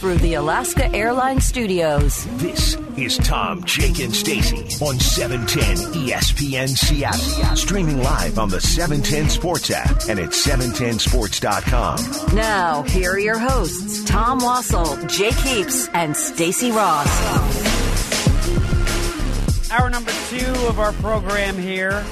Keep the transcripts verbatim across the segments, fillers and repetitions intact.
through the Alaska Airlines Studios. This is Tom, Jake, and Stacy on seven ten E S P N Seattle. Streaming live on the seven ten Sports app and at seven ten sports dot com. Now, here are your hosts, Tom Wassel, Jake Heaps, and Stacy Ross. Hour number two of our program here.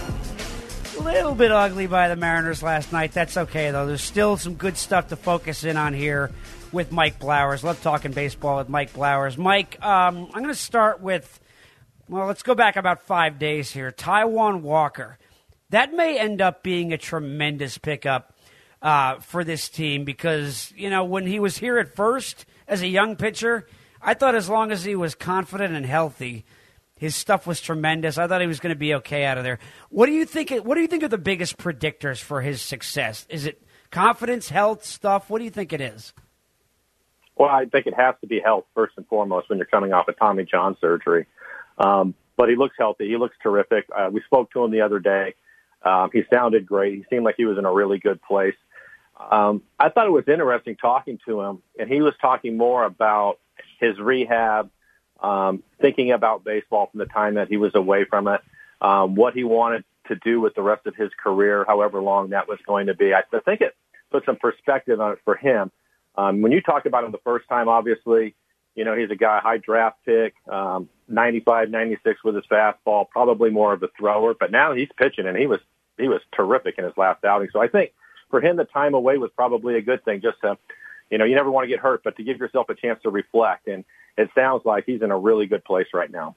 A little bit ugly by the Mariners last night. That's okay, though. There's still some good stuff to focus in on here with Mike Blowers. Love talking baseball with Mike Blowers. Mike, um, I'm going to start with, well, let's go back about five days here. Taijuan Walker. That may end up being a tremendous pickup uh, for this team because, you know, when he was here at first as a young pitcher, I thought as long as he was confident and healthy, his stuff was tremendous. I thought he was going to be okay out of there. What do you think? What do you think are the biggest predictors for his success? Is it confidence, health, stuff? What do you think it is? Well, I think it has to be health first and foremost when you're coming off a Tommy John surgery. Um, but he looks healthy. He looks terrific. Uh, we spoke to him the other day. Um, he sounded great. He seemed like he was in a really good place. Um, I thought it was interesting talking to him, and he was talking more about his rehab. Um, thinking about baseball from the time that he was away from it, um, what he wanted to do with the rest of his career, however long that was going to be. I, I think it put some perspective on it for him. Um, when you talked about him the first time, obviously, you know, he's a guy, high draft pick, um, ninety-five, ninety-six with his fastball, probably more of a thrower, but now he's pitching and he was, he was terrific in his last outing. So I think for him, the time away was probably a good thing just to, you know, you never want to get hurt, but to give yourself a chance to reflect. And it sounds like he's in a really good place right now.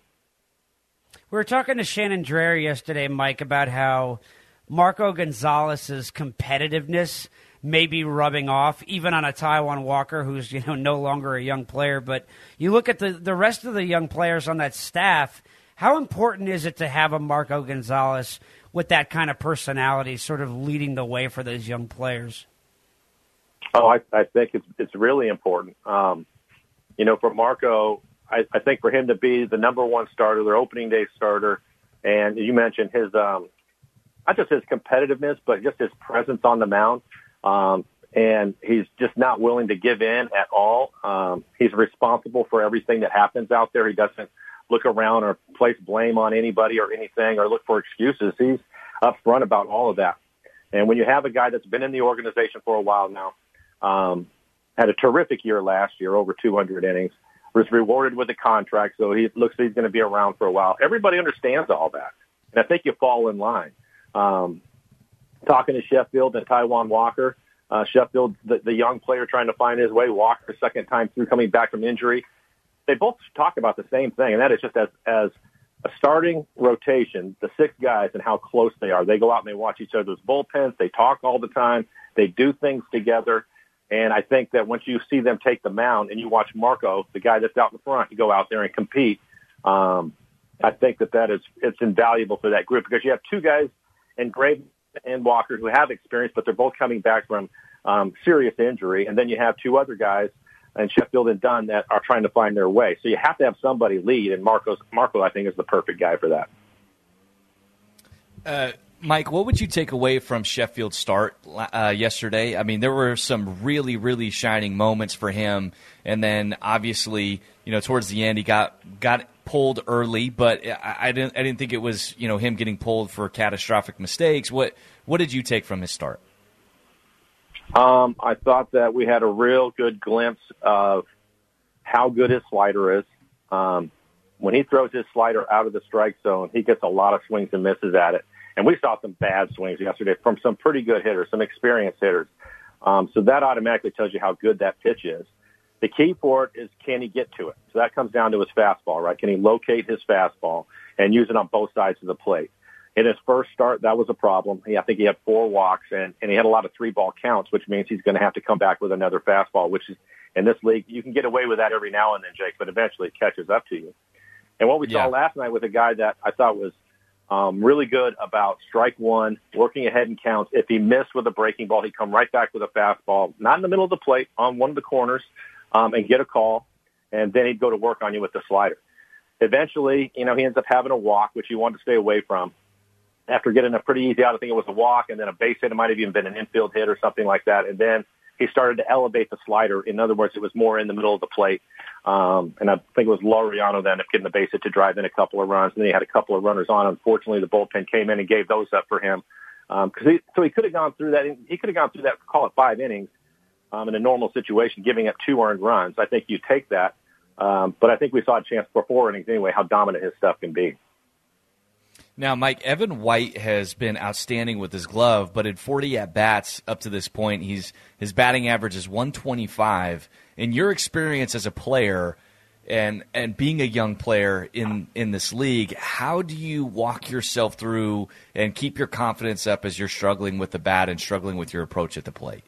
We were talking to Shannon Dreher yesterday, Mike, about how Marco Gonzalez's competitiveness may be rubbing off, even on a Taijuan Walker, who's, you know, no longer a young player. But you look at the, the rest of the young players on that staff, how important is it to have a Marco Gonzalez with that kind of personality sort of leading the way for those young players? Oh, I, I think it's it's really important. Um, you know, for Marco, I, I think for him to be the number one starter, their opening day starter, and you mentioned his, um, not just his competitiveness, but just his presence on the mound. Um, and he's just not willing to give in at all. Um, he's responsible for everything that happens out there. He doesn't look around or place blame on anybody or anything or look for excuses. He's upfront about all of that. And when you have a guy that's been in the organization for a while now, um, had a terrific year last year, over two hundred innings, was rewarded with a contract, so he looks like he's going to be around for a while. Everybody understands all that, and I think you fall in line. Um, talking to Sheffield and Taijuan Walker, uh, Sheffield, the, the young player trying to find his way, Walker, second time through coming back from injury, they both talk about the same thing, and that is just as, as a starting rotation, the six guys and how close they are. They go out and they watch each other's bullpens. They talk all the time. They do things together. And I think that once you see them take the mound and you watch Marco, the guy that's out in front, go out there and compete, um, I think that that is it's invaluable for that group because you have two guys in Graves and Walker who have experience, but they're both coming back from um, serious injury. And then you have two other guys in Sheffield and Dunn that are trying to find their way. So you have to have somebody lead, and Marco's, Marco, I think, is the perfect guy for that. Uh Mike, what would you take away from Sheffield's start uh, yesterday? I mean, there were some really, really shining moments for him, and then obviously, you know, towards the end, he got got pulled early. But I, I didn't, I didn't think it was, you know, him getting pulled for catastrophic mistakes. What what did you take from his start? Um, I thought that we had a real good glimpse of how good his slider is. Um, when he throws his slider out of the strike zone, he gets a lot of swings and misses at it. And we saw some bad swings yesterday from some pretty good hitters, some experienced hitters. Um, so that automatically tells you how good that pitch is. The key for it is, can he get to it? So that comes down to his fastball, right? Can he locate his fastball and use it on both sides of the plate? In his first start, that was a problem. He, I think he had four walks, and, and he had a lot of three-ball counts, which means he's going to have to come back with another fastball, which is, in this league, you can get away with that every now and then, Jake, but eventually it catches up to you. And what we yeah. saw last night with a guy that I thought was Um, really good about strike one, working ahead in counts. If he missed with a breaking ball, he'd come right back with a fastball, not in the middle of the plate, on one of the corners, um, and get a call, and then he'd go to work on you with the slider. Eventually, you know, he ends up having a walk, which he wanted to stay away from. After getting a pretty easy out, I think it was a walk, and then a base hit. It might have even been an infield hit or something like that. And then he started to elevate the slider. In other words, it was more in the middle of the plate. Um, and I think it was Laureano that ended up getting the base hit to drive in a couple of runs. And then he had a couple of runners on. Unfortunately, the bullpen came in and gave those up for him. Um, cause he, so he could have gone through that. He could have gone through that, call it five innings, um, in a normal situation, giving up two earned runs. I think you take that. Um, but I think we saw a chance for four innings anyway, how dominant his stuff can be. Now, Mike, Evan White has been outstanding with his glove, but in forty at-bats up to this point, he's his batting average is one twenty-five. In your experience as a player and and being a young player in, in this league, how do you walk yourself through and keep your confidence up as you're struggling with the bat and struggling with your approach at the plate?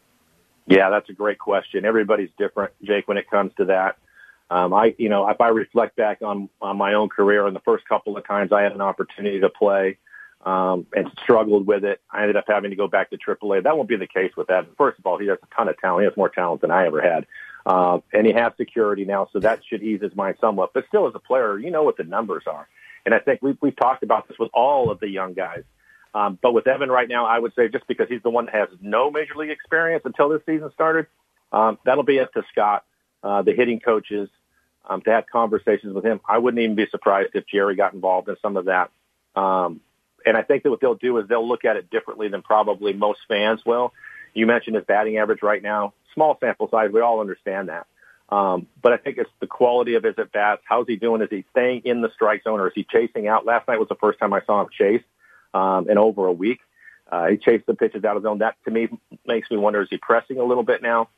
Yeah, that's a great question. Everybody's different, Jake, when it comes to that. Um, I, you know, if I reflect back on, on my own career and the first couple of times I had an opportunity to play um, and struggled with it, I ended up having to go back to triple A. That won't be the case with Evan. First of all, he has a ton of talent. He has more talent than I ever had. Uh, and he has security now, so that should ease his mind somewhat. But still, as a player, you know what the numbers are. And I think we've, we've talked about this with all of the young guys. Um, but with Evan right now, I would say just because he's the one that has no major league experience until this season started, um, that'll be up to Scott, uh, the hitting coaches, Um, to have conversations with him. I wouldn't even be surprised if Jerry got involved in some of that. Um, and I think that what they'll do is they'll look at it differently than probably most fans will. You mentioned his batting average right now. Small sample size, we all understand that. Um, but I think it's the quality of his at-bats. How's he doing? Is he staying in the strike zone or is he chasing out? Last night was the first time I saw him chase um, in over a week. Uh, he chased the pitches out of the zone. That, to me, makes me wonder, is he pressing a little bit now?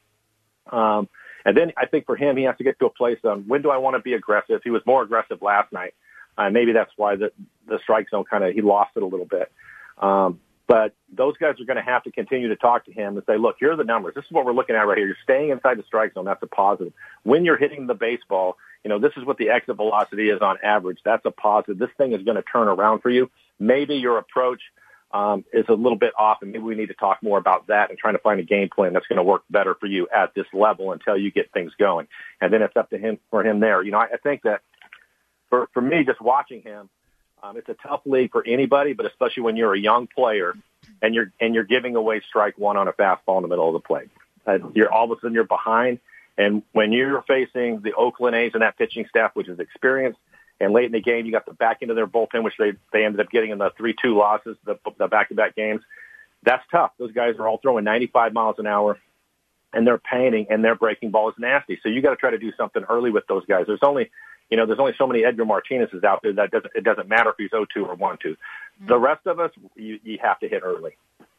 Um, And then I think for him, he has to get to a place on when do I want to be aggressive? He was more aggressive last night. Uh, maybe that's why the, the strike zone kind of, he lost it a little bit. Um, but those guys are going to have to continue to talk to him and say, look, here are the numbers. This is what we're looking at right here. You're staying inside the strike zone. That's a positive. When you're hitting the baseball, you know, this is what the exit velocity is on average. That's a positive. This thing is going to turn around for you. Maybe your approach Um, is a little bit off, and maybe we need to talk more about that and trying to find a game plan that's going to work better for you at this level until you get things going. And then it's up to him for him there. You know, I, I think that for, for me, just watching him, um, it's a tough league for anybody, but especially when you're a young player and you're, and you're giving away strike one on a fastball in the middle of the plate. Uh, you're all of a sudden you're behind. And when you're facing the Oakland A's and that pitching staff, which is experienced, and late in the game, you got the back end of their bullpen, which they, they ended up getting in the three two losses, the, the back-to-back games. That's tough. Those guys are all throwing ninety-five miles an hour, and they're painting, and their breaking ball is nasty. So you got to try to do something early with those guys. There's only, you know, there's only so many Edgar Martinez's out there that doesn't, it doesn't matter if he's oh two or one two. Mm-hmm. The rest of us, you, you have to hit early.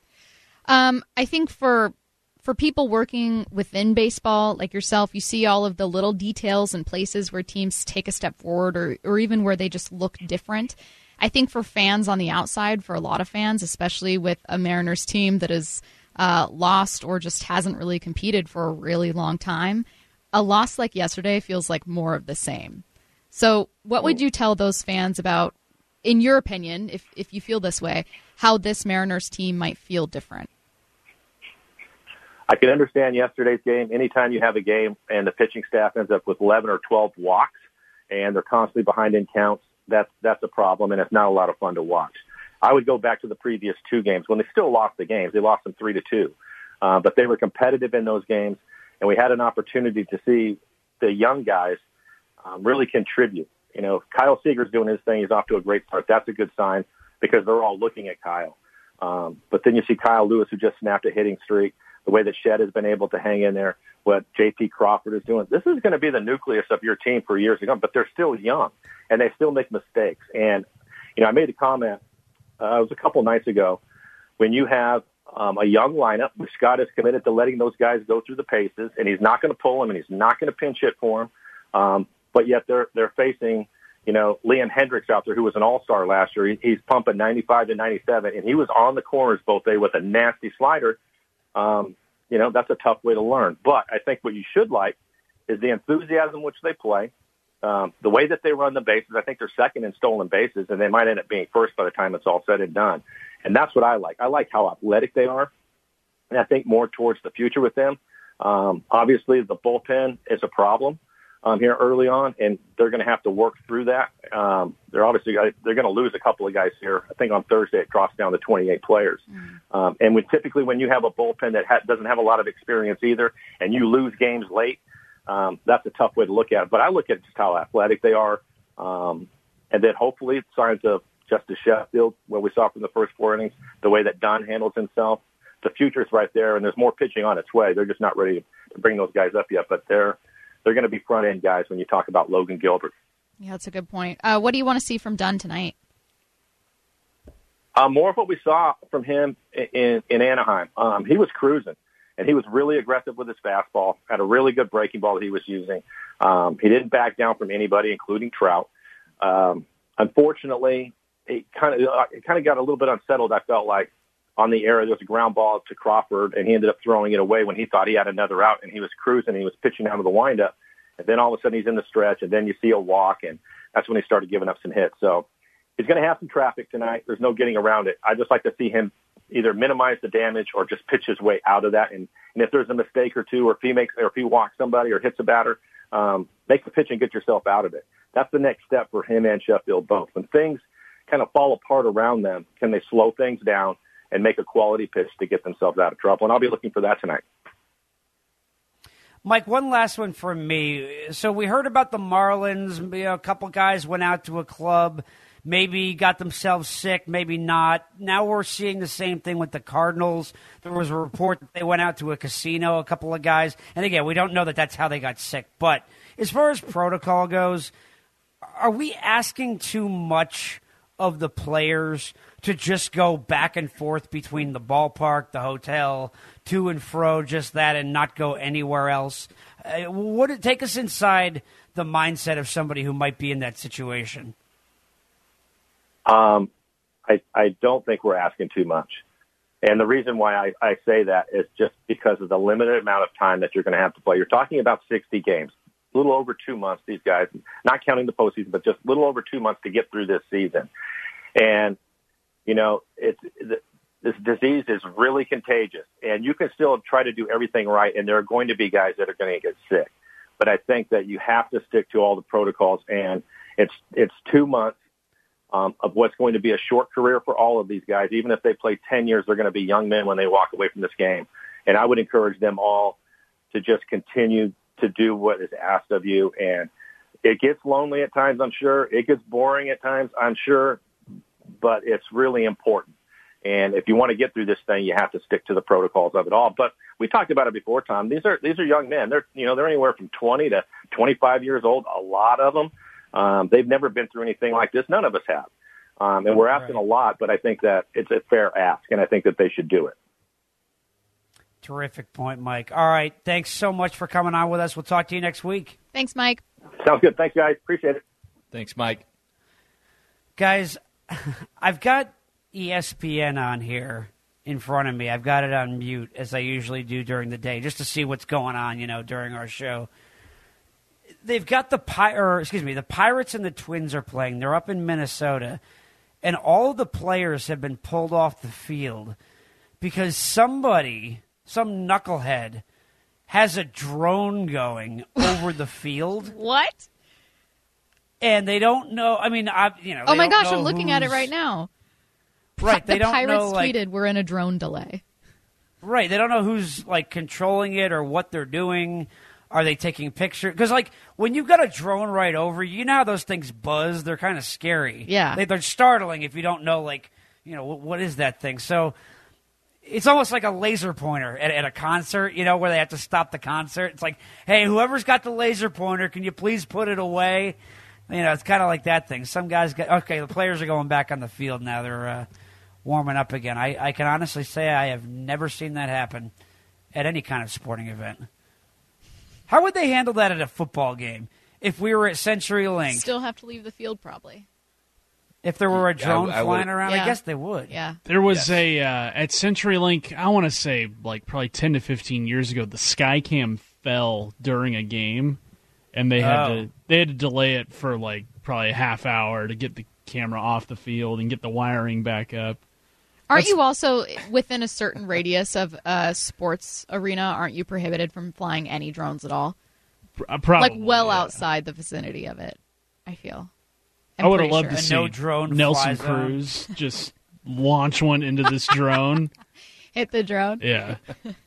Um, I think for For people working within baseball, like yourself, you see all of the little details and places where teams take a step forward or, or even where they just look different. I think for fans on the outside, for a lot of fans, especially with a Mariners team that is uh, lost or just hasn't really competed for a really long time, a loss like yesterday feels like more of the same. So what would you tell those fans about, in your opinion, if, if you feel this way, how this Mariners team might feel different? I can understand yesterday's game. Anytime you have a game and the pitching staff ends up with eleven or twelve walks and they're constantly behind in counts, that's, that's a problem, and it's not a lot of fun to watch. I would go back to the previous two games when they still lost the games. They lost them three to two. Uh, but they were competitive in those games, and we had an opportunity to see the young guys um, really contribute. You know, Kyle Seager's doing his thing. He's off to a great start. That's a good sign because they're all looking at Kyle. Um, but then you see Kyle Lewis, who just snapped a hitting streak. The way that Shed has been able to hang in there, what J P Crawford is doing. This is going to be the nucleus of your team for years to come, but they're still young, and they still make mistakes. And, you know, I made a comment, uh, it was a couple nights ago, when you have um, a young lineup, which Scott is committed to letting those guys go through the paces, and he's not going to pull them, and he's not going to pinch hit for them, um, but yet they're they're facing, you know, Liam Hendricks out there, who was an all-star last year. He, he's pumping ninety-five to ninety-seven, and he was on the corners both day with a nasty slider. Um, you know, that's a tough way to learn. But I think what you should like is the enthusiasm which they play, um, the way that they run the bases. I think they're second in stolen bases, and they might end up being first by the time it's all said and done. And that's what I like. I like how athletic they are, and I think more towards the future with them. Um, obviously, the bullpen is a problem. um, here early on, and they're going to have to work through that. Um, they're obviously they're going to lose a couple of guys here. I think on Thursday it drops down to twenty-eight players. Mm. Um, and when typically when you have a bullpen that ha- doesn't have a lot of experience either, and you lose games late, um, that's a tough way to look at it. But I look at just how athletic they are, um, and then hopefully signs of Justice Sheffield, what we saw from the first four innings, the way that Dunn handles himself. The future's right there, and there's more pitching on its way. They're just not ready to bring those guys up yet, but they're they're going to be front-end guys when you talk about Logan Gilbert. Yeah, that's a good point. Uh, what do you want to see from Dunn tonight? Uh, more of what we saw from him in, in Anaheim. Um, he was cruising, and he was really aggressive with his fastball, had a really good breaking ball that he was using. Um, he didn't back down from anybody, including Trout. Um, unfortunately, it kind of uh, it kind of got a little bit unsettled, I felt like, on the air. There was a ground ball to Crawford, and he ended up throwing it away when he thought he had another out, and he was cruising. He was pitching out of the windup, and then all of a sudden he's in the stretch, and then you see a walk, and that's when he started giving up some hits. So he's going to have some traffic tonight. There's no getting around it. I just like to see him either minimize the damage or just pitch his way out of that. And, and if there's a mistake or two, or if he makes, or if he walks somebody or hits a batter, um, make the pitch and get yourself out of it. That's the next step for him and Sheffield both. When things kind of fall apart around them, can they slow things down and make a quality pitch to get themselves out of trouble? And I'll be looking for that tonight. Mike, one last one from me. So we heard about the Marlins. You know, a couple guys went out to a club, maybe got themselves sick, maybe not. Now we're seeing the same thing with the Cardinals. There was a report that they went out to a casino, a couple of guys. And again, we don't know that that's how they got sick. But as far as protocol goes, are we asking too much of the players to just go back and forth between the ballpark, the hotel, to and fro, just that, and not go anywhere else? Uh, would it take us inside the mindset of somebody who might be in that situation? Um, I, I don't think we're asking too much. And the reason why I, I say that is just because of the limited amount of time that you're going to have to play. You're talking about sixty games, a little over two months, these guys, not counting the postseason, but just a little over two months to get through this season. And, you know, it's, this disease is really contagious, and you can still try to do everything right, and there are going to be guys that are going to get sick. But I think that you have to stick to all the protocols, and it's it's two months um, of what's going to be a short career for all of these guys. Even if they play ten years, they're going to be young men when they walk away from this game. And I would encourage them all to just continue to do what is asked of you. And it gets lonely at times, I'm sure. It gets boring at times, I'm sure. But it's really important. And if you want to get through this thing, you have to stick to the protocols of it all. But we talked about it before, Tom. These are these are young men. They're you know they're anywhere from twenty to twenty-five years old. A lot of them. Um, they've never been through anything like this. None of us have. Um, and we're asking a lot, but I think that it's a fair ask, and I think that they should do it. Terrific point, Mike. All right. Thanks so much for coming on with us. We'll talk to you next week. Thanks, Mike. Sounds good. Thanks, guys. Appreciate it. Thanks, Mike. Guys, I've got E S P N on here in front of me. I've got it on mute, as I usually do during the day, just to see what's going on, you know, during our show. They've got the Pi- or, excuse me, the Pirates and the Twins are playing. They're up in Minnesota, and all of the players have been pulled off the field because somebody, some knucklehead, has a drone going over the field. What? And they don't know. I mean, I, you know. Oh my gosh, I'm looking at it right now. Right, they the don't Pirates know. Like, tweeted, "We're in a drone delay." Right, they don't know who's like controlling it or what they're doing. Are they taking pictures? Because like when you've got a drone right over you, you know how those things buzz. They're kind of scary. Yeah, they, they're startling if you don't know. Like, you know, what, what is that thing? So it's almost like a laser pointer at, at a concert. You know, where they have to stop the concert. It's like, hey, whoever's got the laser pointer, can you please put it away? You know, it's kind of like that thing. Some guys get, okay, the players are going back on the field now. They're uh, warming up again. I, I can honestly say I have never seen that happen at any kind of sporting event. How would they handle that at a football game if we were at CenturyLink? Still have to leave the field probably. If there were a drone I, I flying would, around, yeah. I guess they would. Yeah. There was yes. a, uh, at CenturyLink, I want to say like probably ten to fifteen years ago, the Skycam fell during a game. And they had oh. to they had to delay it for like probably a half hour to get the camera off the field and get the wiring back up. Aren't That's, you also within a certain radius of a sports arena? Aren't you prohibited from flying any drones at all? Uh, probably, like well yeah. outside the vicinity of it, I feel. I'm I would have pretty loved sure. to see no drone Nelson fly zone. Cruz just launch one into this drone. Hit the drone. Yeah.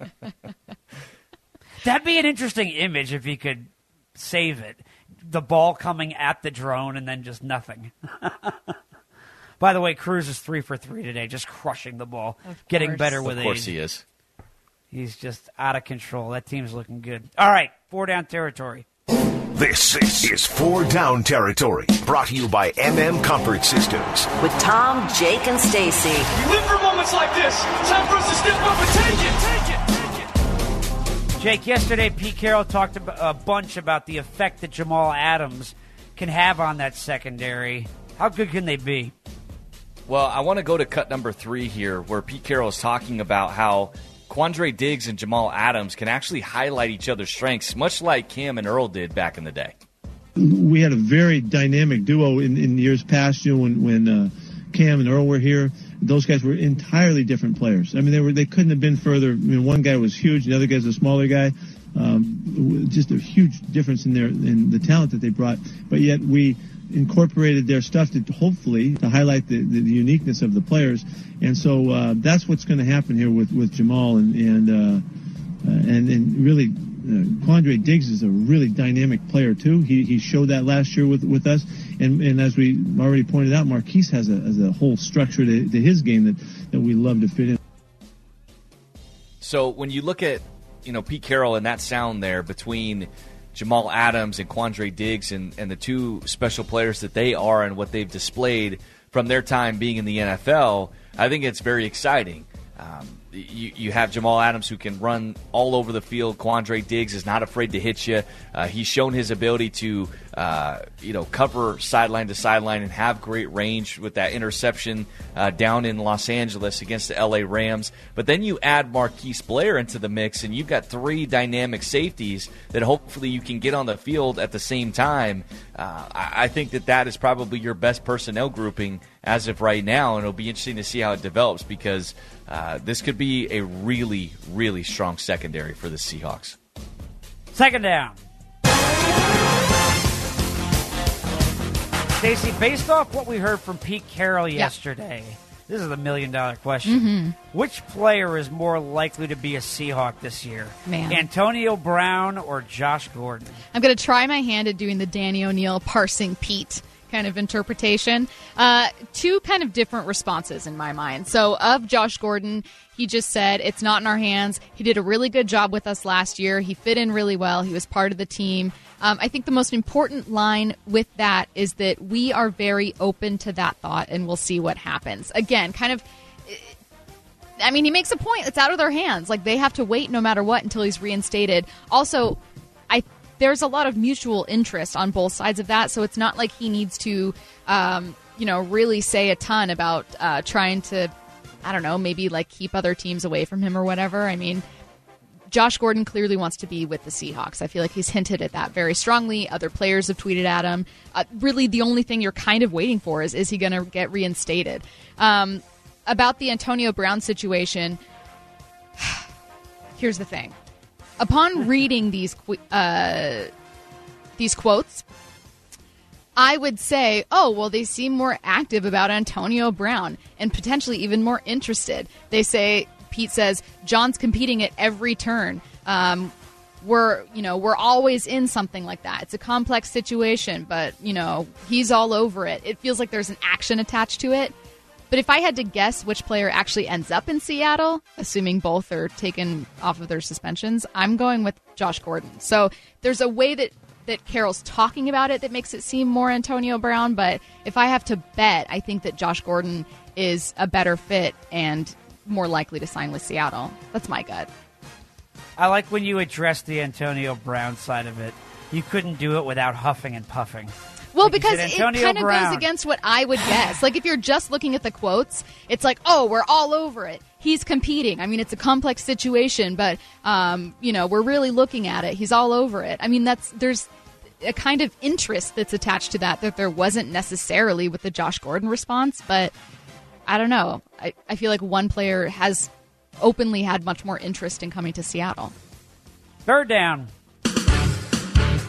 That'd be an interesting image if he could save it. The ball coming at the drone and then just nothing. By the way, Cruz is three for three today, just crushing the ball, getting better with Of course age. he is. He's just out of control. That team's looking good. All right, four down territory. This, this is Four Down Territory, brought to you by M M Comfort Systems. With Tom, Jake, and Stacy. We live for moments like this. Time for us to step up and take it, take it, take it. Jake, yesterday Pete Carroll talked a bunch about the effect that Jamal Adams can have on that secondary. How good can they be? Well, I want to go to cut number three here, where Pete Carroll is talking about how Quandre Diggs and Jamal Adams can actually highlight each other's strengths, much like Cam and Earl did back in the day. We had a very dynamic duo in, in years past, you know, when, when uh, Cam and Earl were here. Those guys were entirely different players. I mean, they were they couldn't have been further. I mean, one guy was huge, the other guy's a smaller guy. Um, just a huge difference in their in the talent that they brought. But yet we incorporated their stuff to hopefully to highlight the, the, the uniqueness of the players. And so uh, that's what's going to happen here with, with Jamal and and uh, uh, and and really. Uh, Quandre Diggs is a really dynamic player too. He he showed that last year with with us, and and as we already pointed out, Marquise has a has a whole structure to, to his game that, that we love to fit in. So when you look at you know Pete Carroll and that sound there between Jamal Adams and Quandre Diggs and, and the two special players that they are and what they've displayed from their time being in the N F L, I think it's very exciting. Um, You, you have Jamal Adams who can run all over the field. Quandre Diggs is not afraid to hit you. Uh, he's shown his ability to, uh, you know, cover sideline to sideline and have great range with that interception uh, down in Los Angeles against the L A Rams. But then you add Marquise Blair into the mix, and you've got three dynamic safeties that hopefully you can get on the field at the same time. Uh, I, I think that that is probably your best personnel grouping as of right now, and it'll be interesting to see how it develops because uh, this could be a really, really strong secondary for the Seahawks. Second down. Stacey, based off what we heard from Pete Carroll yesterday, yeah. This is a million-dollar question. Mm-hmm. Which player is more likely to be a Seahawk this year? Man. Antonio Brown or Josh Gordon? I'm going to try my hand at doing the Danny O'Neill parsing Pete kind of interpretation. Uh, two kind of different responses in my mind. So of Josh Gordon, he just said, it's not in our hands. He did a really good job with us last year. He fit in really well. He was part of the team. Um, I think the most important line with that is that we are very open to that thought, and we'll see what happens. Again, kind of, I mean, he makes a point. It's out of their hands. Like, they have to wait no matter what until he's reinstated. Also, I there's a lot of mutual interest on both sides of that, so it's not like he needs to, um, you know, really say a ton about uh, trying to, I don't know, maybe, like, keep other teams away from him or whatever. I mean, Josh Gordon clearly wants to be with the Seahawks. I feel like he's hinted at that very strongly. Other players have tweeted at him. Uh, really, the only thing you're kind of waiting for is, is he going to get reinstated? Um, about the Antonio Brown situation, here's the thing. Upon reading these uh, these quotes, I would say, oh, well, they seem more active about Antonio Brown and potentially even more interested. They say, Pete says, John's competing at every turn. Um, we're, you know, we're always in something like that. It's a complex situation, but, you know, he's all over it. It feels like there's an action attached to it. But if I had to guess which player actually ends up in Seattle, assuming both are taken off of their suspensions, I'm going with Josh Gordon. So there's a way that, that Carroll's talking about it that makes it seem more Antonio Brown. But if I have to bet, I think that Josh Gordon is a better fit and more likely to sign with Seattle. That's my gut. I like when you address the Antonio Brown side of it. You couldn't do it without huffing and puffing. Well, like because it kind of goes against what I would guess. Like, if you're just looking at the quotes, it's like, oh, we're all over it. He's competing. I mean, it's a complex situation, but, um, you know, we're really looking at it. He's all over it. I mean, that's there's a kind of interest that's attached to that that there wasn't necessarily with the Josh Gordon response, but I don't know. I, I feel like one player has openly had much more interest in coming to Seattle. Third down.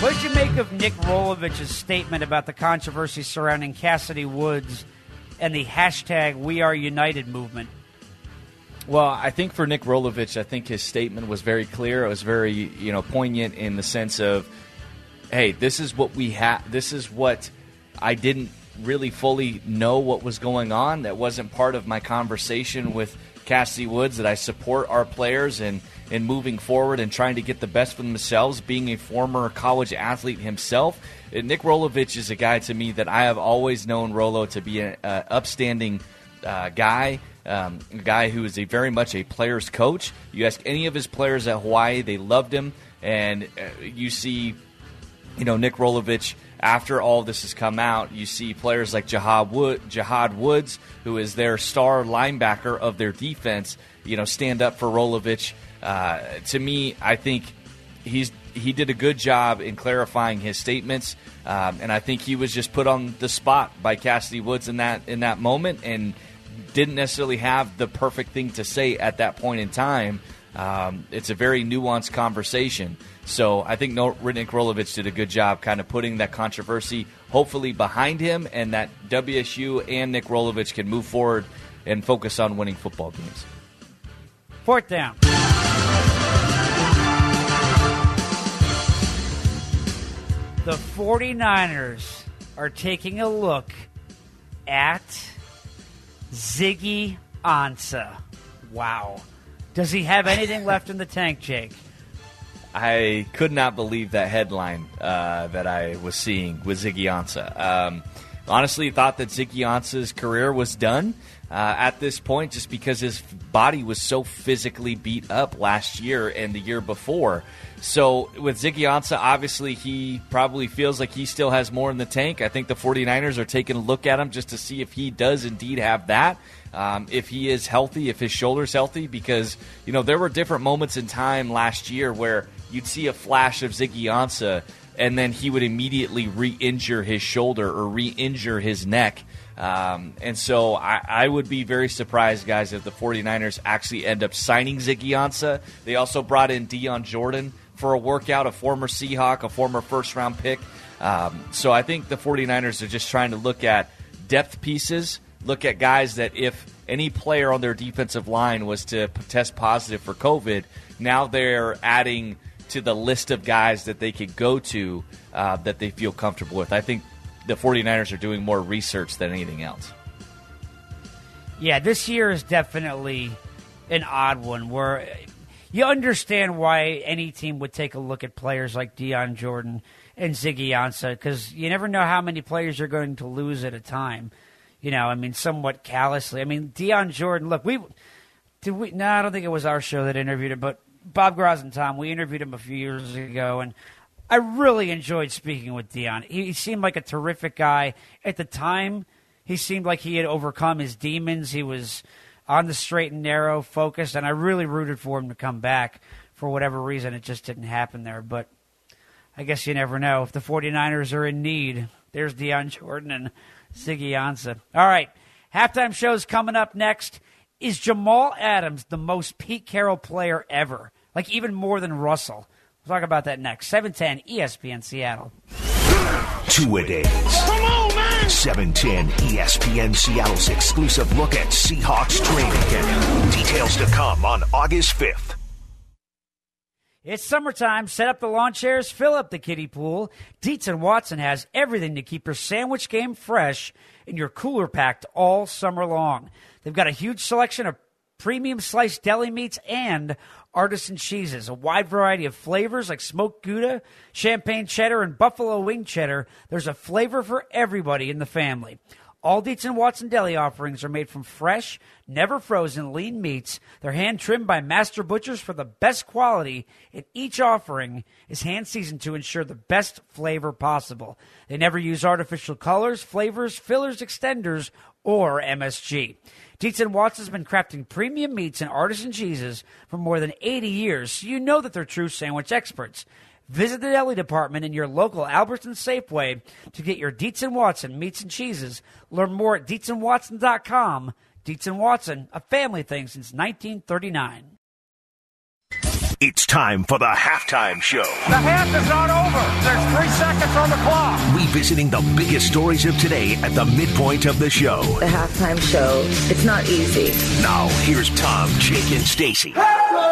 What did you make of Nick Rolovich's statement about the controversy surrounding Cassidy Woods and the hashtag We Are United movement? Well, I think for Nick Rolovich, I think his statement was very clear. It was very, you know, poignant in the sense of, hey, this is what we have. This is what I didn't really fully know what was going on. That wasn't part of my conversation with Cassidy Woods, that I support our players and in moving forward and trying to get the best for themselves, being a former college athlete himself. Nick Rolovich is a guy to me that I have always known Rolo to be an upstanding uh, guy, um, a guy who is a very much a player's coach. You ask any of his players at Hawaii, they loved him, and uh, you see, you know, Nick Rolovich, after all this has come out, you see players like Jahad, Wood, Jahad Woods, who is their star linebacker of their defense, you know, stand up for Rolovich. Uh, to me, I think he's he did a good job in clarifying his statements, um, and I think he was just put on the spot by Cassidy Woods in that in that moment, and didn't necessarily have the perfect thing to say at that point in time. Um, it's a very nuanced conversation. So I think Nick Rolovich did a good job kind of putting that controversy hopefully behind him, and that W S U and Nick Rolovich can move forward and focus on winning football games. Fourth down. The 49ers are taking a look at Ziggy Ansah. Wow. Does he have anything left in the tank, Jake? I could not believe that headline uh, that I was seeing with Ziggy Ansah. Um, honestly, thought that Ziggy Ansah's career was done uh, at this point, just because his body was so physically beat up last year and the year before. So with Ziggy Ansah, obviously he probably feels like he still has more in the tank. I think the 49ers are taking a look at him just to see if he does indeed have that. Um, if he is healthy, if his shoulder's healthy, because, you know, there were different moments in time last year where you'd see a flash of Ziggy Ansah and then he would immediately re-injure his shoulder or re-injure his neck. Um, and so I, I would be very surprised, guys, if the 49ers actually end up signing Ziggy Ansah. They also brought in Dion Jordan for a workout, a former Seahawk, a former first-round pick. Um, so I think the 49ers are just trying to look at depth pieces, look at guys that if any player on their defensive line was to test positive for COVID, now they're adding to the list of guys that they could go to uh, that they feel comfortable with. I think the 49ers are doing more research than anything else. Yeah, this year is definitely an odd one where you understand why any team would take a look at players like Dion Jordan and Ziggy Ansah, because you never know how many players you're going to lose at a time. You know, I mean, somewhat callously. I mean, Dion Jordan, look, we did we no, I don't think it was our show that interviewed him, but Bob Gross and Tom, we interviewed him a few years ago, and I really enjoyed speaking with Dion. He, he seemed like a terrific guy. At the time, he seemed like he had overcome his demons. He was on the straight and narrow, focused, and I really rooted for him to come back. For whatever reason, it just didn't happen there. But I guess you never know. If the 49ers are in need, there's Dion Jordan and Ziggy Ansah. All right, halftime show's coming up next. Is Jamal Adams the most Pete Carroll player ever? Like even more than Russell? We'll talk about that next. seven ten E S P N Seattle. Two-a-days. Come on, man! seven ten E S P N Seattle's exclusive look at Seahawks training camp. Details to come on August fifth. It's summertime. Set up the lawn chairs, fill up the kiddie pool. Dietz and Watson has everything to keep your sandwich game fresh and your cooler packed all summer long. They've got a huge selection of premium sliced deli meats and artisan cheeses, a wide variety of flavors like smoked Gouda, champagne cheddar, and buffalo wing cheddar. There's a flavor for everybody in the family. All Dietz and Watson deli offerings are made from fresh, never frozen, lean meats. They're hand-trimmed by master butchers for the best quality, and each offering is hand-seasoned to ensure the best flavor possible. They never use artificial colors, flavors, fillers, extenders, or M S G. Dietz and Watson's been crafting premium meats and artisan cheeses for more than eighty years, so you know that they're true sandwich experts. Visit the deli department in your local Albertsons Safeway to get your Dietz and Watson meats and cheeses. Learn more at dietz and watson dot com. Dietz and Watson, a family thing since nineteen thirty-nine. It's time for the halftime show. The half is not over. There's three seconds on the clock. Revisiting the biggest stories of today at the midpoint of the show. The halftime show, it's not easy. Now, here's Tom, Jake, and Stacy. Pete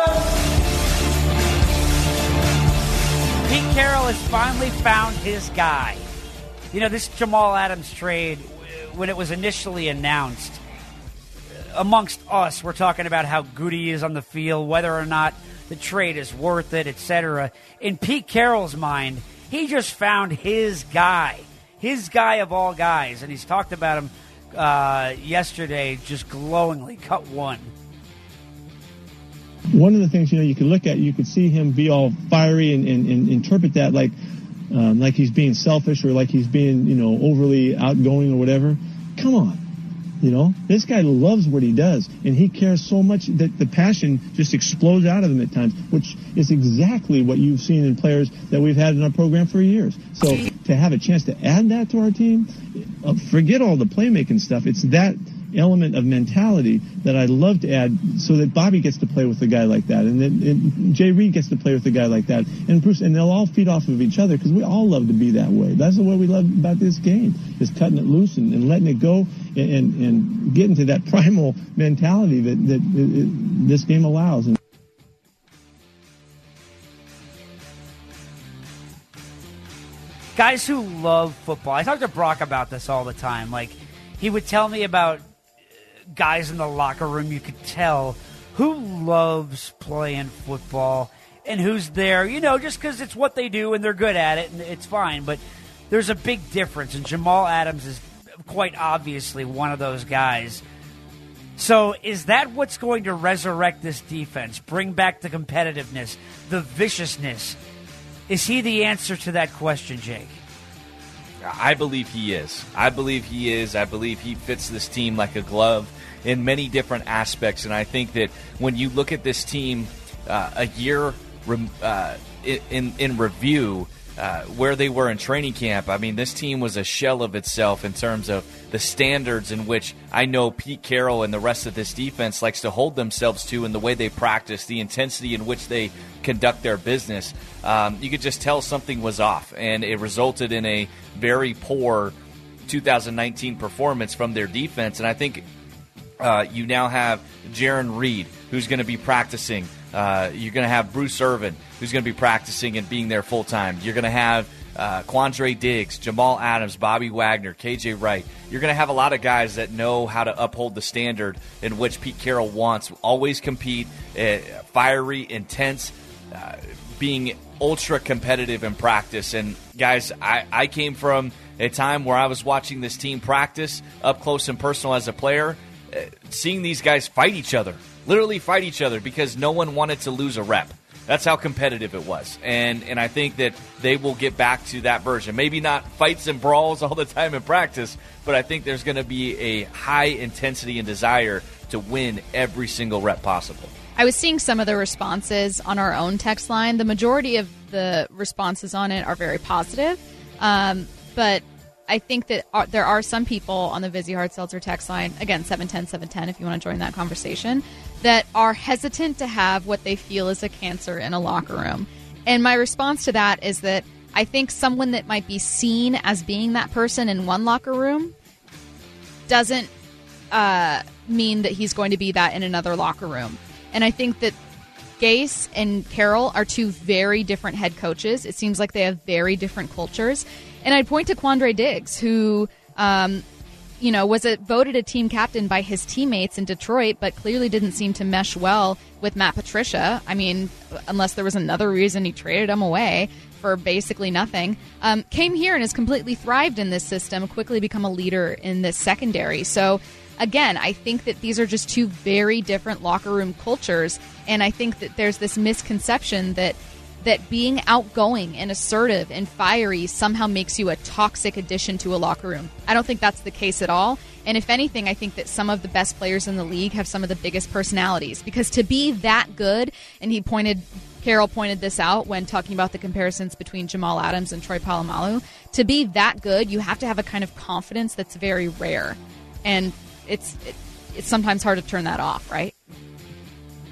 Carroll has finally found his guy. You know, this Jamal Adams trade, when it was initially announced, amongst us, we're talking about how good he is on the field, whether or not the trade is worth it, et cetera. In Pete Carroll's mind, he just found his guy, his guy of all guys, and he's talked about him uh, yesterday just glowingly. Cut one. One of the things, you know, you could look at, you could see him be all fiery and, and, and interpret that like um, like he's being selfish or like he's being, you know, overly outgoing or whatever. Come on. You know, this guy loves what he does, and he cares so much that the passion just explodes out of him at times, which is exactly what you've seen in players that we've had in our program for years. So to have a chance to add that to our team, uh, forget all the playmaking stuff. It's that element of mentality that I'd love to add so that Bobby gets to play with a guy like that, and then and Jay Reed gets to play with a guy like that, and Bruce, and they'll all feed off of each other because we all love to be that way. That's the way we love about this game, is cutting it loose and, and letting it go and, and, and getting to that primal mentality that, that it, it, this game allows. And guys who love football, I talk to Brock about this all the time. Like, he would tell me about guys in the locker room, you could tell who loves playing football and who's there, you know, just because it's what they do and they're good at it and it's fine. But there's a big difference, and Jamal Adams is quite obviously one of those guys. So is that what's going to resurrect this defense, bring back the competitiveness, the viciousness? Is he the answer to that question, Jake? I believe he is. I believe he is. I believe he fits this team like a glove in many different aspects. And I think that when you look at this team uh, a year uh, in, in review, uh, where they were in training camp, I mean, this team was a shell of itself in terms of the standards in which I know Pete Carroll and the rest of this defense likes to hold themselves to, and the way they practice, the intensity in which they conduct their business. Um, you could just tell something was off, and it resulted in a very poor two thousand nineteen performance from their defense. And I think uh, you now have Jarran Reed, who's going to be practicing. Uh, you're going to have Bruce Irvin, who's going to be practicing and being there full time. You're going to have uh, Quandre Diggs, Jamal Adams, Bobby Wagner, K J Wright. You're going to have a lot of guys that know how to uphold the standard in which Pete Carroll wants. Always compete, uh, fiery, intense, uh, being ultra competitive in practice. And guys, I, I came from a time where I was watching this team practice up close and personal as a player, uh, seeing these guys fight each other, literally fight each other because no one wanted to lose a rep. That's how competitive it was. And and I think that they will get back to that version. Maybe not fights and brawls all the time in practice, but I think there's going to be a high intensity and desire to win every single rep possible. I was seeing some of the responses on our own text line. The majority of the responses on it are very positive. Um, but I think that are, there are some people on the Vizzy Hard Seltzer text line, again, seven ten, seven ten if you want to join that conversation, that are hesitant to have what they feel is a cancer in a locker room. And my response to that is that I think someone that might be seen as being that person in one locker room doesn't uh, mean that he's going to be that in another locker room. And I think that Gase and Carroll are two very different head coaches. It seems like they have very different cultures. And I'd point to Quandre Diggs, who, um, you know, was a, voted a team captain by his teammates in Detroit, but clearly didn't seem to mesh well with Matt Patricia. I mean, unless there was another reason he traded him away for basically nothing. Um, came here and has completely thrived in this system, quickly become a leader in this secondary. So, again, I think that these are just two very different locker room cultures, and I think that there's this misconception that that being outgoing and assertive and fiery somehow makes you a toxic addition to a locker room. I don't think that's the case at all. And if anything, I think that some of the best players in the league have some of the biggest personalities. Because to be that good, and he pointed, Carroll pointed this out when talking about the comparisons between Jamal Adams and Troy Polamalu, to be that good, you have to have a kind of confidence that's very rare. And it's it, it's sometimes hard to turn that off, right?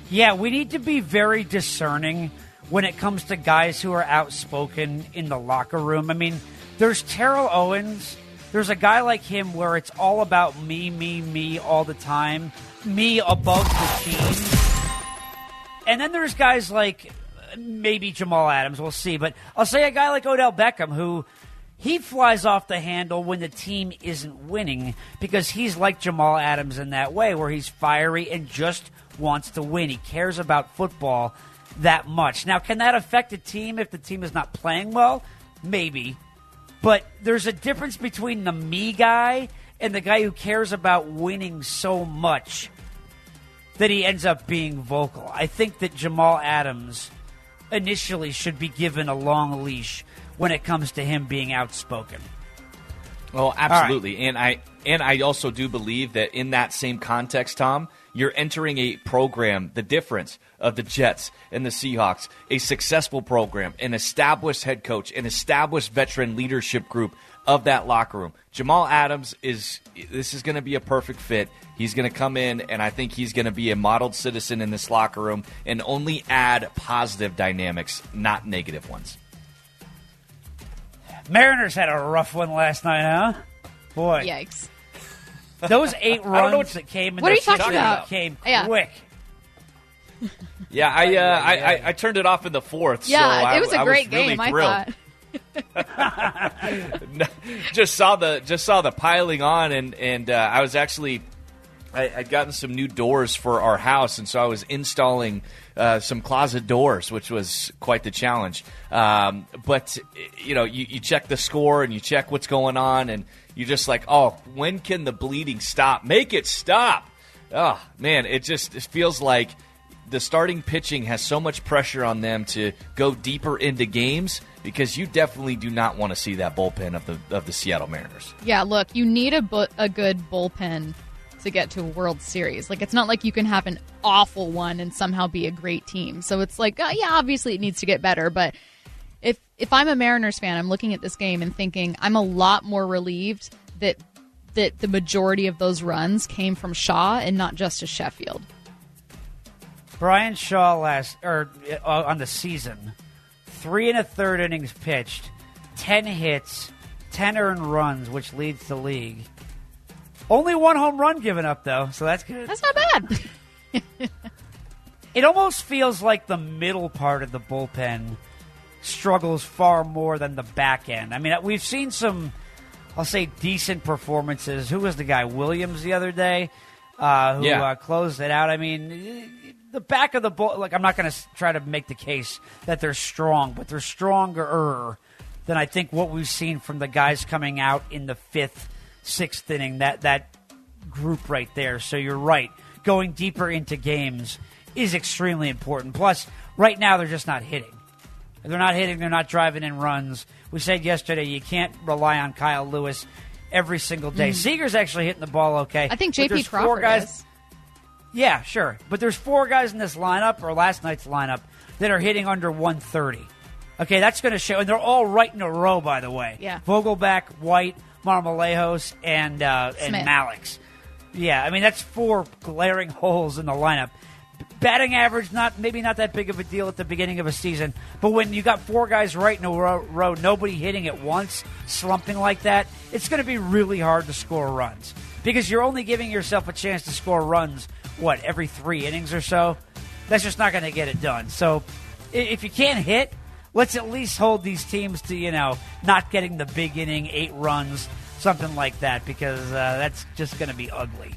Yeah, we need to be very discerning when it comes to guys who are outspoken in the locker room. I mean, there's Terrell Owens. There's a guy like him where it's all about me, me, me all the time. Me above the team. And then there's guys like maybe Jamal Adams. We'll see. But I'll say a guy like Odell Beckham who he flies off the handle when the team isn't winning because he's like Jamal Adams in that way where he's fiery and just wants to win. He cares about football that much. Now, can that affect a team if the team is not playing well? Maybe. But there's a difference between the me guy and the guy who cares about winning so much that he ends up being vocal. I think that Jamal Adams initially should be given a long leash when it comes to him being outspoken. Well, absolutely. Right. And I and I also do believe that in that same context, Tom, you're entering a program, the difference of the Jets and the Seahawks, a successful program, an established head coach, an established veteran leadership group of that locker room. Jamal Adams is this is going to be a perfect fit. He's going to come in, and I think he's going to be a modeled citizen in this locker room and only add positive dynamics, not negative ones. Mariners had a rough one last night, huh? Boy. Yikes. Those eight runs that came in what the are you talking about? came yeah. quick. Yeah, I, uh, I, I I turned it off in the fourth. Yeah, so I, it was a I great was really game, thrilled. I thought. just saw the just saw the piling on, and and uh, I was actually I, I'd gotten some new doors for our house, and so I was installing uh, some closet doors, which was quite the challenge. Um, but you know, you, you check the score and you check what's going on, and you're just like, oh, when can the bleeding stop? Make it stop! Oh man, it just it feels like the starting pitching has so much pressure on them to go deeper into games because you definitely do not want to see that bullpen of the of the Seattle Mariners. Yeah, look, you need a bu- a good bullpen to get to a World Series. Like, it's not like you can have an awful one and somehow be a great team. So it's like, uh, yeah, obviously it needs to get better. But if if I'm a Mariners fan, I'm looking at this game and thinking I'm a lot more relieved that that the majority of those runs came from Shaw and not just to Sheffield. Brian Shaw last or uh, on the season, three and a third innings pitched, ten hits, ten earned runs, which leads the league. Only one home run given up, though, so that's good. That's not bad. It almost feels like the middle part of the bullpen struggles far more than the back end. I mean, we've seen some, I'll say, decent performances. Who was the guy? Williams the other day, uh, who yeah. uh, closed it out. I mean, the back of the bull. Like, I'm not going to try to make the case that they're strong, but they're stronger than I think what we've seen from the guys coming out in the fifth, sixth inning. That that group right there. So you're right. Going deeper into games is extremely important. Plus, right now they're just not hitting. They're not hitting. They're not driving in runs. We said yesterday you can't rely on Kyle Lewis every single day. Mm. Seager's actually hitting the ball okay. I think J P Crawford four guys, is. Yeah, sure. But there's four guys in this lineup, or last night's lineup, that are hitting under one thirty. Okay, that's going to show. And they're all right in a row, by the way. Yeah. Vogelback, White, Marmolejos, and, uh, and Malix. Yeah, I mean, that's four glaring holes in the lineup. Batting average, not maybe not that big of a deal at the beginning of a season, but when you got four guys right in a row, row nobody hitting at once, slumping like that, it's going to be really hard to score runs because you're only giving yourself a chance to score runs, what, every three innings or so? That's just not going to get it done. So if you can't hit, let's at least hold these teams to, you know, not getting the big inning, eight runs, something like that, because uh, that's just going to be ugly.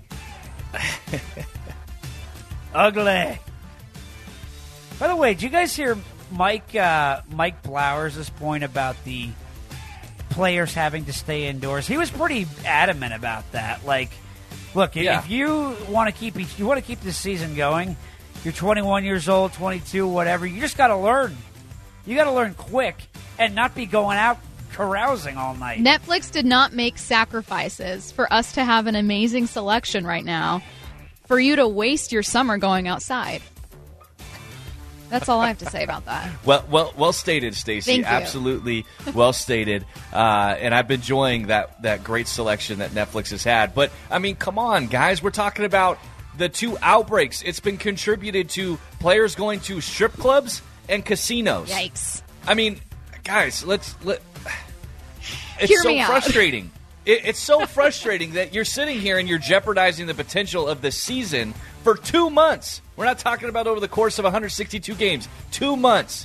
Ugly. By the way, did you guys hear Mike uh, Mike Blowers' point about the players having to stay indoors? He was pretty adamant about that. Like, look, yeah. if you want to keep if you want to keep this season going, you're twenty-one years old, twenty-two, whatever. You just got to learn. You got to learn quick and not be going out carousing all night. Netflix did not make sacrifices for us to have an amazing selection right now. For you to waste your summer going outside. That's all I have to say about that. Well, well, well stated, Stacey. Absolutely well stated. Uh, and I've been enjoying that that great selection that Netflix has had. But I mean, come on, guys, we're talking about the two outbreaks. It's been contributed to players going to strip clubs and casinos. Yikes. I mean, guys, let's let. It's Hear so me out. frustrating. It, it's so frustrating that you're sitting here and you're jeopardizing the potential of the season for two months. We're not talking about over the course of one hundred sixty-two games. Two months.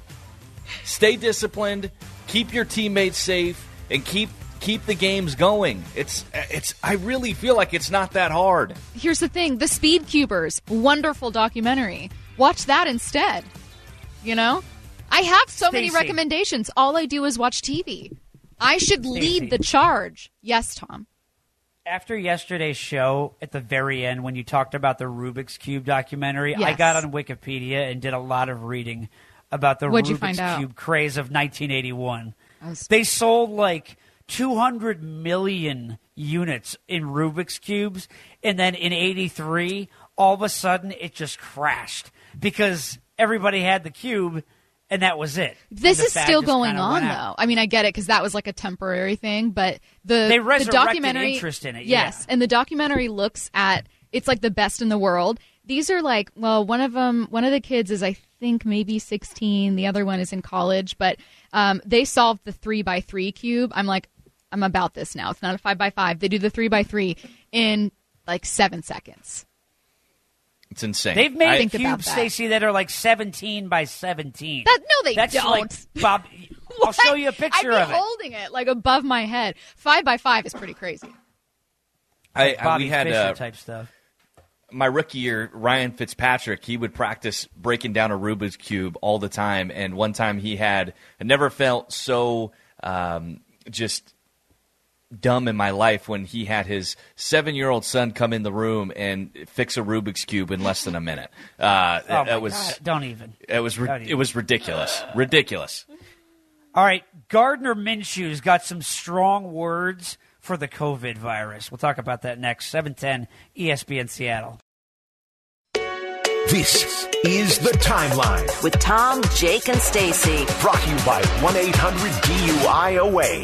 Stay disciplined. Keep your teammates safe, and keep keep the games going. It's it's. I really feel like it's not that hard. Here's the thing. The Speed Cubers, wonderful documentary. Watch that instead. You know? I have so many Stacey. recommendations. All I do is watch T V. I should Stacey. lead the charge. Yes, Tom. After yesterday's show, at the very end, when you talked about the Rubik's Cube documentary, I Yes. got on Wikipedia and did a lot of reading about the What'd you Rubik's find out? Cube craze of nineteen eighty-one. I was- They sold like two hundred million units in Rubik's Cubes, and then in eighty-three, all of a sudden, it just crashed because everybody had the cube, and that was it. This And the is fad still just going kinda on, went though. out. I mean, I get it because that was like a temporary thing, but the They the resurrected documentary interest in it, yes, yeah. and the documentary looks at it's like the best in the world. These are like, well, one of them, one of the kids is I think maybe sixteen, the other one is in college, but um, they solved the three by three cube. I'm like, I'm about this now. It's not a five by five. They do the three by three in like seven seconds. It's insane. They've made Think about cubes, that. Stacey, that are like seventeen by seventeen. That no, they That's don't. like Bob. I'll show you a picture I'd of be it. holding it like above my head. Five by five is pretty crazy. I, I, Bobby we had Fischer uh, type stuff. my rookie year, Ryan Fitzpatrick, he would practice breaking down a Rubik's Cube all the time. And one time he had, I never felt so um, just dumb in my life when he had his seven-year-old son come in the room and fix a Rubik's Cube in less than a minute. Uh, Oh, my that was God. Don't even. it was ri- Don't even. it was ridiculous, ridiculous. All right, Gardner Minshew's got some strong words for the COVID virus. We'll talk about that next. seven ten E S P N Seattle. This is The Timeline, With Tom, Jake, and Stacy. brought to you by one eight hundred D U I O A.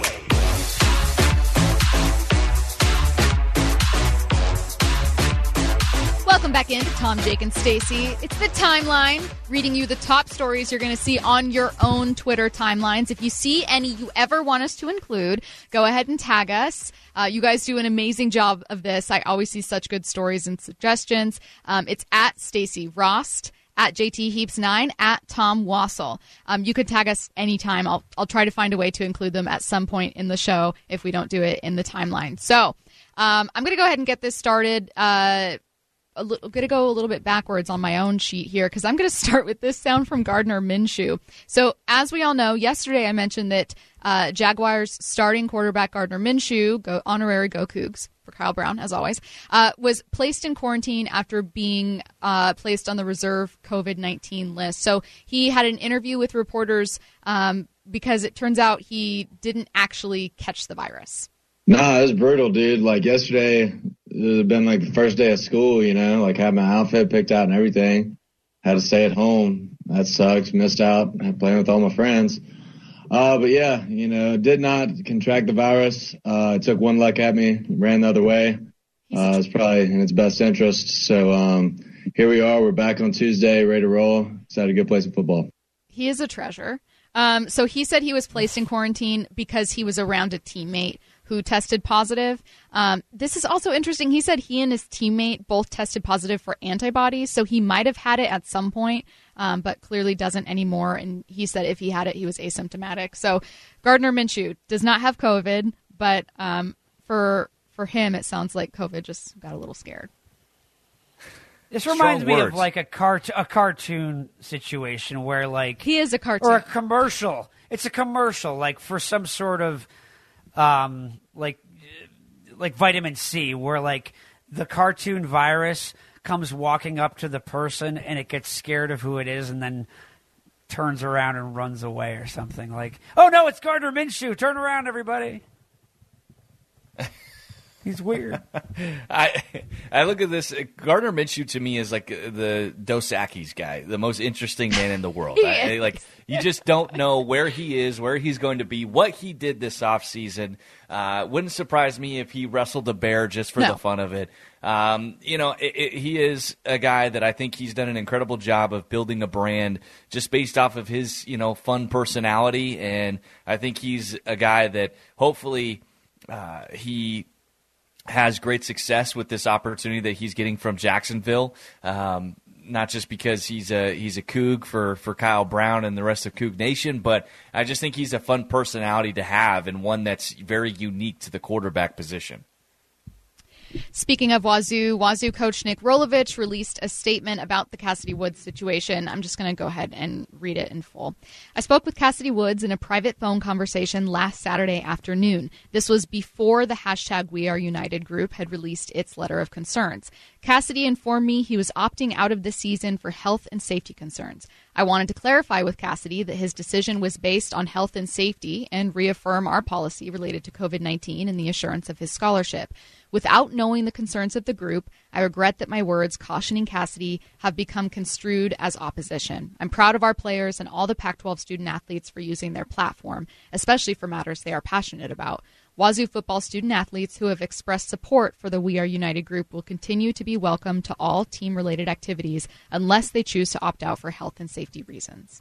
Welcome back in to Tom, Jake, and Stacy. It's the timeline, reading you the top stories you're going to see on your own Twitter timelines. If you see any you ever want us to include, go ahead and tag us. Uh, you guys do an amazing job of this. I always see such good stories and suggestions. Um, it's at Stacy Rost, at J T Heaps nine, at Tom Wassel. Um, you could tag us anytime. I'll I'll try to find a way to include them at some point in the show if we don't do it in the timeline. So um, I'm going to go ahead and get this started. Uh, I'm going to go a little bit backwards on my own sheet here because I'm going to start with this sound from Gardner Minshew. So as we all know, yesterday I mentioned that uh, Jaguars starting quarterback Gardner Minshew, go honorary Go Cougs for Kyle Brown, as always, uh, was placed in quarantine after being uh, placed on the reserve COVID nineteen list. So he had an interview with reporters um, because it turns out he didn't actually catch the virus. Nah, it was brutal, dude. Like yesterday, it had been like the first day of school, you know, like had my outfit picked out and everything. Had to stay at home. That sucks. Missed out playing with all my friends. Uh, but yeah, you know, did not contract the virus. Uh, it took one luck at me, ran the other way. Uh, it's probably in its best interest. So, um, here we are. We're back on Tuesday, ready to roll. Excited to go play some football. He is a treasure. Um, so he said he was placed in quarantine because he was around a teammate who tested positive. Um, this is also interesting. He said he and his teammate both tested positive for antibodies, so he might have had it at some point, um, but clearly doesn't anymore. And he said if he had it, he was asymptomatic. So Gardner Minshew does not have COVID, but um, for for him, it sounds like COVID just got a little scared. This reminds Strong me words. of like a cart a cartoon situation where like He is a cartoon. or a commercial. It's a commercial like for some sort of um like like vitamin C where like the cartoon virus comes walking up to the person and it gets scared of who it is and then turns around and runs away or something like, oh no, it's Gardner Minshew. Turn around, everybody. He's weird. I I look at this. Gardner Minshew to me is like the Dos Equis guy, the most interesting man in the world. I, I, like you just don't know where he is, where he's going to be, what he did this offseason. Uh, wouldn't surprise me if he wrestled a bear just for no. the fun of it. Um, you know, it, it, he is a guy that I think he's done an incredible job of building a brand just based off of his, you know, fun personality. And I think he's a guy that hopefully uh, he has great success with this opportunity that he's getting from Jacksonville. Um, not just because he's a he's a Coug for, for Kyle Brown and the rest of Coug Nation, but I just think he's a fun personality to have and one that's very unique to the quarterback position. Speaking of Wazoo, Wazoo coach Nick Rolovich released a statement about the Cassidy Woods situation. I'm just going to go ahead and read it in full. I spoke with Cassidy Woods in a private phone conversation last Saturday afternoon. This was before the hashtag We Are United group had released its letter of concerns. Cassidy informed me he was opting out of the season for health and safety concerns. I wanted to clarify with Cassidy that his decision was based on health and safety and reaffirm our policy related to covid nineteen and the assurance of his scholarship. Without knowing the concerns of the group, I regret that my words cautioning Cassidy have become construed as opposition. I'm proud of our players and all the Pac twelve student athletes for using their platform, especially for matters they are passionate about. Wazoo football student athletes who have expressed support for the We Are United group will continue to be welcome to all team-related activities unless they choose to opt out for health and safety reasons.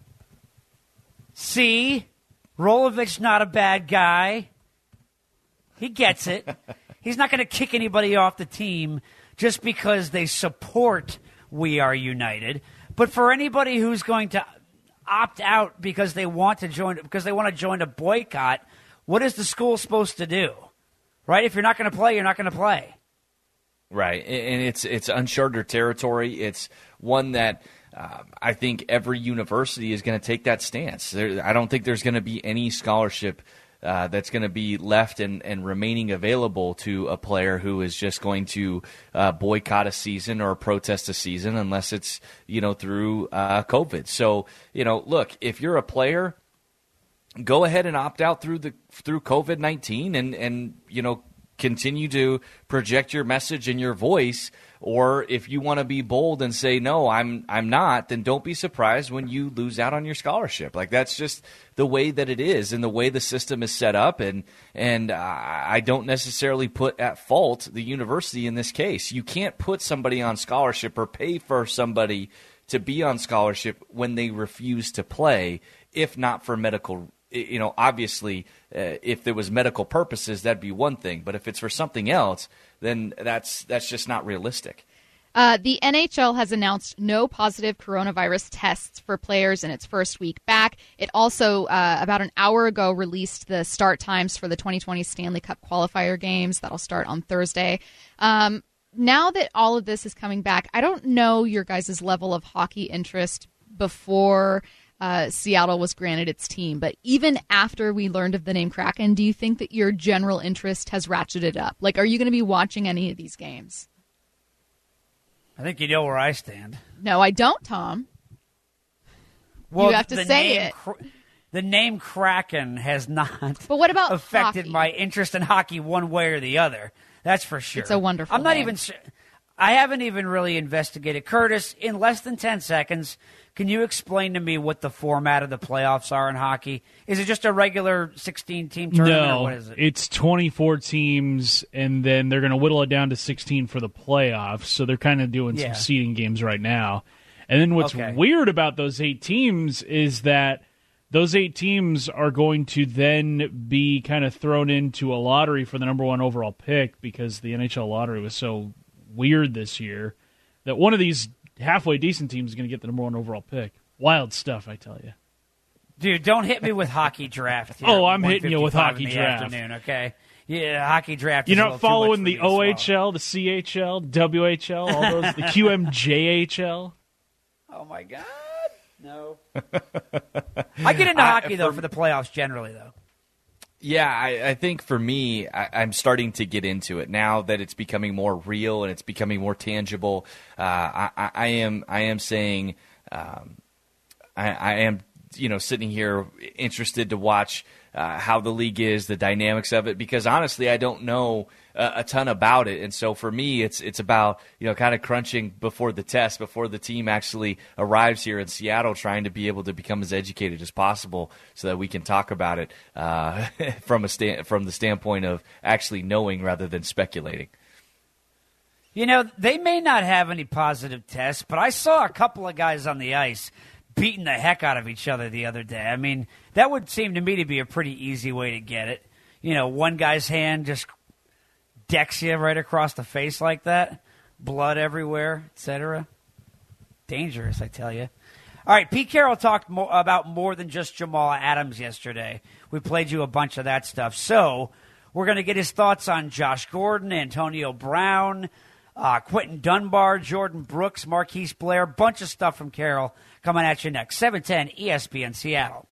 See? Rolovich not a bad guy. He gets it. He's not going to kick anybody off the team just because they support We Are United. But for anybody who's going to opt out because they want to join because they want to join a boycott, what is the school supposed to do? Right? If you're not going to play, you're not going to play. Right. And it's it's uncharted territory. It's one that uh, I think every university is going to take that stance. There, I don't think there's going to be any scholarship uh, that's going to be left and, and remaining available to a player who is just going to uh, boycott a season or protest a season unless it's, you know, through uh, COVID. So, you know, look, if you're a player, go ahead and opt out through the through covid nineteen and, and you know, continue to project your message and your voice. Or if you want to be bold and say, no, I'm I'm not, then don't be surprised when you lose out on your scholarship. Like, that's just the way that it is and the way the system is set up. And, and uh, I don't necessarily put at fault the university in this case. You can't put somebody on scholarship or pay for somebody to be on scholarship when they refuse to play, if not for medical. You know, obviously, uh, if there was medical purposes, that'd be one thing. But if it's for something else, then that's that's just not realistic. Uh, the N H L has announced no positive coronavirus tests for players in its first week back. It also, uh, about an hour ago, released the start times for the twenty twenty Stanley Cup qualifier games. That'll start on Thursday. Um, now that all of this is coming back, I don't know your guys' level of hockey interest before Uh, Seattle was granted its team. But even after we learned of the name Kraken, do you think that your general interest has ratcheted up? Like, are you going to be watching any of these games? I think you know where I stand. No, I don't, Tom. Well, you have to say it. The name Kraken has not but what about affected hockey? my interest in hockey one way or the other. That's for sure. It's a wonderful I'm not name. even sure. I haven't even really investigated. Curtis, in less than ten seconds, can you explain to me what the format of the playoffs are in hockey? Is it just a regular sixteen-team tournament, no, or what is it? It's twenty-four teams, and then they're going to whittle it down to sixteen for the playoffs, so they're kind of doing Yeah. some seeding games right now. And then what's Okay. weird about those eight teams is that those eight teams are going to then be kind of thrown into a lottery for the number one overall pick because the N H L lottery was so weird this year that one of these halfway decent teams is going to get the number one overall pick. Wild stuff, I tell you. Dude, don't hit me with hockey draft. Here Oh, at I'm hitting you with one hockey fifty-five in the draft. afternoon, okay? Yeah, hockey draft. You're is a not little too much following for the me to swallow. O H L, the C H L, W H L, all those, the Q M J H L. Oh my God, no! I get into I- hockey though for- for the playoffs generally though. Yeah, I, I think for me, I, I'm starting to get into it now that it's becoming more real and it's becoming more tangible. Uh, I, I am I am saying um, I, I am you know, sitting here interested to watch uh, how the league is, the dynamics of it, because honestly, I don't know uh, a ton about it. And so for me, it's it's about, you know, kind of crunching before the test, before the team actually arrives here in Seattle, trying to be able to become as educated as possible so that we can talk about it uh, from a sta- from the standpoint of actually knowing rather than speculating. You know, they may not have any positive tests, but I saw a couple of guys on the ice beating the heck out of each other the other day. I mean, that would seem to me to be a pretty easy way to get it. You know, one guy's hand just decks you right across the face like that, blood everywhere, et cetera. Dangerous, I tell you. All right, Pete Carroll talked more about more than just Jamal Adams yesterday. We played you a bunch of that stuff. So we're going to get his thoughts on Josh Gordon, Antonio Brown, Uh, Quentin Dunbar, Jordan Brooks, Marquise Blair, bunch of stuff from Carroll coming at you next. seven ten E S P N Seattle.